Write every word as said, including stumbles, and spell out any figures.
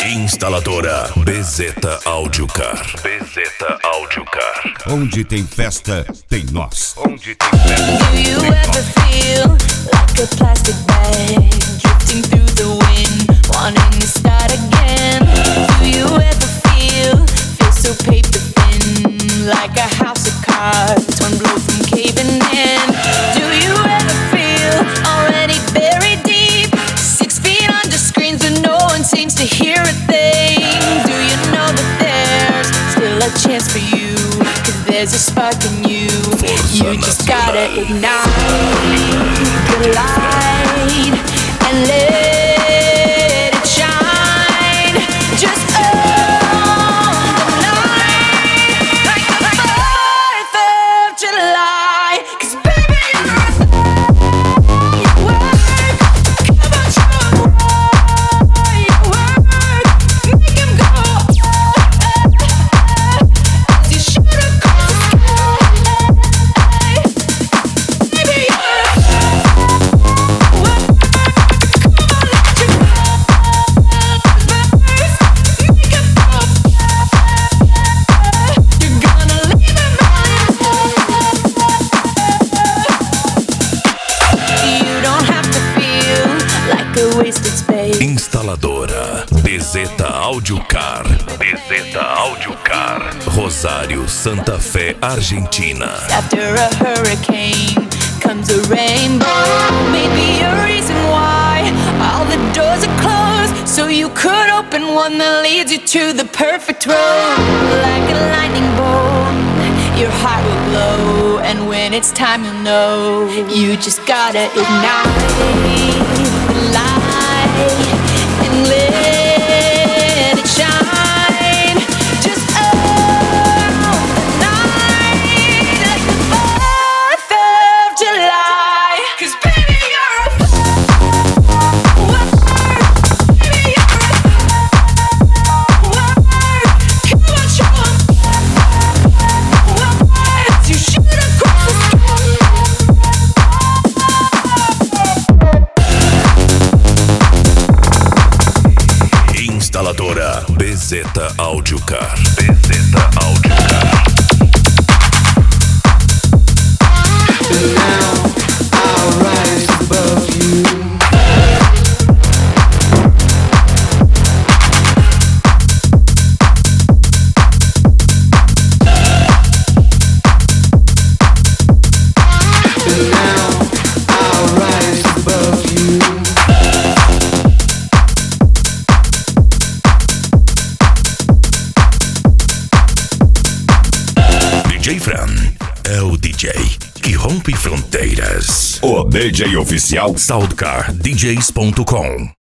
Instaladora Bezeta Audiocar. Bezeta Audiocar. Onde tem festa, tem nós. Onde tem festa, Do you tem ever feel like a plastic bag drifting through the wind, wanting to start again? Do you ever feel, feel so paper thin, like a house of cards, one blow from caving in? Do you ever feel already buried deep, six feet under screens but no one seems to hear a thing? Do you know that there's still a chance for you, 'cause there's a spark in you? You just gotta ignite the light and let it shine. Just own the night like the fourth of July. 'Cause baby, you're you work. Come on, show you work. Make him go. You should've gone. Instaladora Bezeta Audiocar. Bezeta Audiocar. Rosário, Santa Fé, Argentina. After a hurricane comes a rainbow. Maybe a reason why all the doors are closed, so you could open one that leads you to the perfect road. Like a lightning bolt, your heart will glow, and when it's time you'll know. You just gotta ignite the light and let it shine. Just own the night like the fourth of July. 'Cause baby, you're a work. Baby, you're a work. Come on, show 'em. Work. You should've crossed the Instaladora Bezeta Audiocar. Bezeta Audiocar. And now I'll rise above you. And now I'll rise above you. D J Fran é o D J que rompe fronteiras. O D J oficial Soundcar D Js ponto com.